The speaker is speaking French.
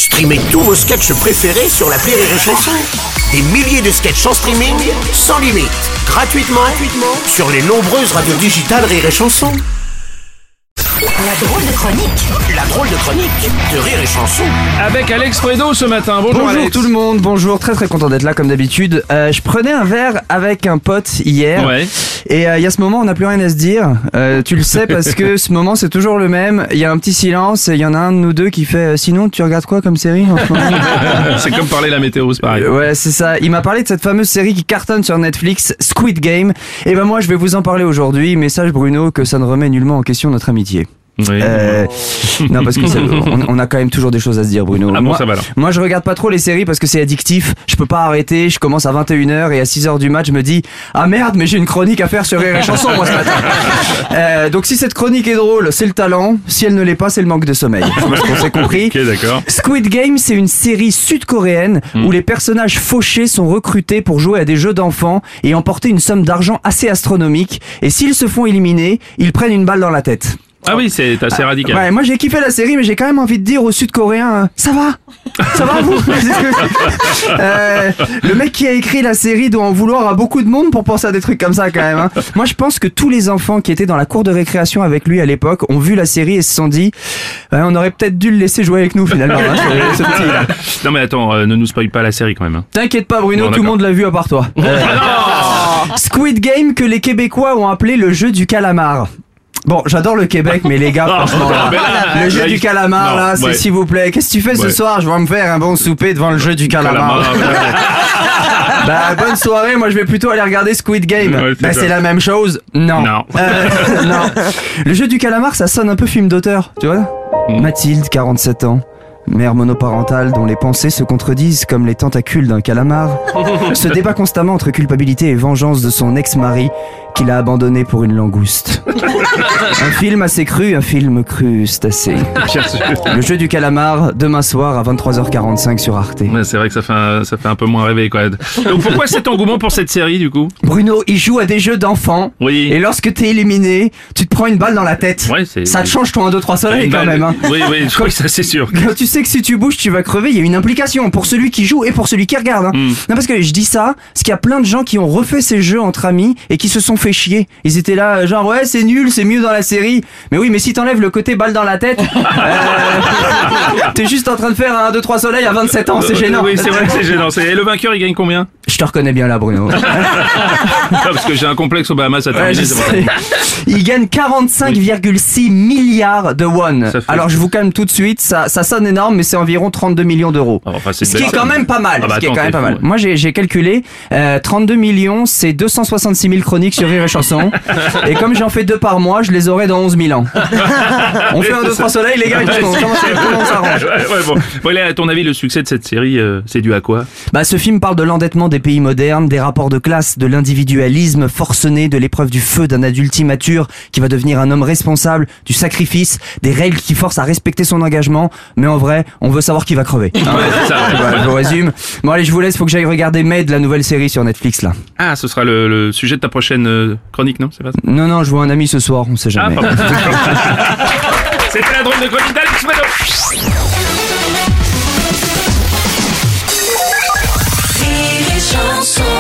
Streamez tous vos sketchs préférés sur l'appli Rire et Chanson. Des milliers de sketchs en streaming, sans limite, gratuitement sur les nombreuses radios digitales Rire et Chanson. La drôle de chronique de Rire et Chanson. Avec Alex Fredo ce matin. Bonjour Alex. Alex. Tout le monde, bonjour, très content d'être là comme d'habitude. Je prenais un verre avec un pote hier. Ouais. Et il y a ce moment, on n'a plus rien à se dire. Tu le sais parce que ce moment c'est toujours le même. Il y a un petit silence et il y en a un de nous deux qui fait sinon tu regardes quoi comme série en ce moment? C'est comme parler la météo, c'est pareil. Ouais, c'est ça. Il m'a parlé de cette fameuse série qui cartonne sur Netflix, Squid Game. Et ben moi je vais vous en parler aujourd'hui. Message Bruno que ça ne remet nullement en question notre amitié. Oui. Non parce que on a quand même toujours des choses à se dire Bruno. Ah bon, ça va alors. Moi je regarde pas trop les séries parce que c'est addictif. Je peux pas arrêter, je commence à 21h et à 6h du mat je me dis ah merde mais j'ai une chronique à faire sur Rire et Chanson moi ce matin. Donc si cette chronique est drôle c'est le talent, si elle ne l'est pas c'est le manque de sommeil. Je pense qu'on s'est compris. Ok, d'accord. Squid Game c'est une série sud-coréenne où les personnages fauchés sont recrutés pour jouer à des jeux d'enfants et emporter une somme d'argent assez astronomique et s'ils se font éliminer ils prennent une balle dans la tête. Ah oui, c'est assez radical. Ouais, moi j'ai kiffé la série, mais j'ai quand même envie de dire aux Sud-Coréens, ça va vous Le mec qui a écrit la série doit en vouloir à beaucoup de monde pour penser à des trucs comme ça quand même. Hein. Moi je pense que tous les enfants qui étaient dans la cour de récréation avec lui à l'époque ont vu la série et se sont dit, on aurait peut-être dû le laisser jouer avec nous finalement. Hein, ce petit là. Non mais attends, ne nous spoil pas la série quand même. Hein. T'inquiète pas Bruno, Non, tout le monde l'a vu à part toi. Squid Game que les Québécois ont appelé le jeu du calamar. Bon, j'adore le Québec, mais les gars, franchement, le jeu du calamar, là, c'est s'il vous plaît. Qu'est-ce que tu fais ce soir? Je vais me faire un bon souper devant le jeu du calamar. Bah, bonne soirée, moi je vais plutôt aller regarder Squid Game. Ouais, c'est la même chose? Non. Non. Le jeu du calamar, ça sonne un peu film d'auteur, tu vois? Mathilde, 47 ans. Mère monoparentale dont les pensées se contredisent comme les tentacules d'un calamar, se débat constamment entre culpabilité et vengeance de son ex-mari qu'il a abandonné pour une langouste. Un film assez cru, un film crustacé. Le jeu du calamar, demain soir à 23h45 sur Arte. Ouais, c'est vrai que ça fait un peu moins rêver quoi. Donc pourquoi cet engouement pour cette série du coup? Bruno, il joue à des jeux d'enfants. Oui. Et lorsque t'es éliminé, tu te prends une balle dans la tête. Ouais, ça te change ton 1, 2, 3 soleil quand même. Hein. Oui, je crois que ça c'est sûr. Quand tu sais que si tu bouges tu vas crever, il y a une implication pour celui qui joue et pour celui qui regarde. Hein. Non parce que je dis ça, parce qu'il y a plein de gens qui ont refait ces jeux entre amis et qui se sont fait chier. Ils étaient là genre ouais c'est nul, c'est mieux dans la série. Mais oui mais si t'enlèves le côté balle dans la tête, t'es juste en train de faire un 1, 2, 3 soleil à 27 ans, c'est gênant. Oui c'est vrai que c'est gênant. Et le vainqueur il gagne combien? Je te reconnais bien là Bruno. Parce que j'ai un complexe au Bahamas à terminer. Il gagne 45,6 milliards de won. Alors je vous calme tout de suite, ça sonne énorme mais c'est environ 32 millions d'euros. Ce qui est quand même pas mal. Moi j'ai calculé 32 millions c'est 266 000 chroniques sur Rire et Chanson. Et comme j'en fais 2 par mois, je les aurai dans 11 000 ans. On fait 1, 2, 3 soleil les gars, comment on s'arrange? Bon, à ton avis le succès de cette série c'est dû à quoi? Bah ce film parle de l'endettement des pays modernes, des rapports de classe, de l'individualisme forcené, de l'épreuve du feu d'un adulte immature qui va devenir un homme responsable, du sacrifice, des règles qui forcent à respecter son engagement, mais en vrai, on veut savoir qui va crever. Je vous résume. Bon allez, je vous laisse, faut que j'aille regarder Maid, la nouvelle série sur Netflix là. Ah, ce sera le sujet de ta prochaine chronique, non? C'est pas ça? Non, je vois un ami ce soir, on sait jamais. C'était la drôle de chronique d'Alex Fredo. Rire et Chanson.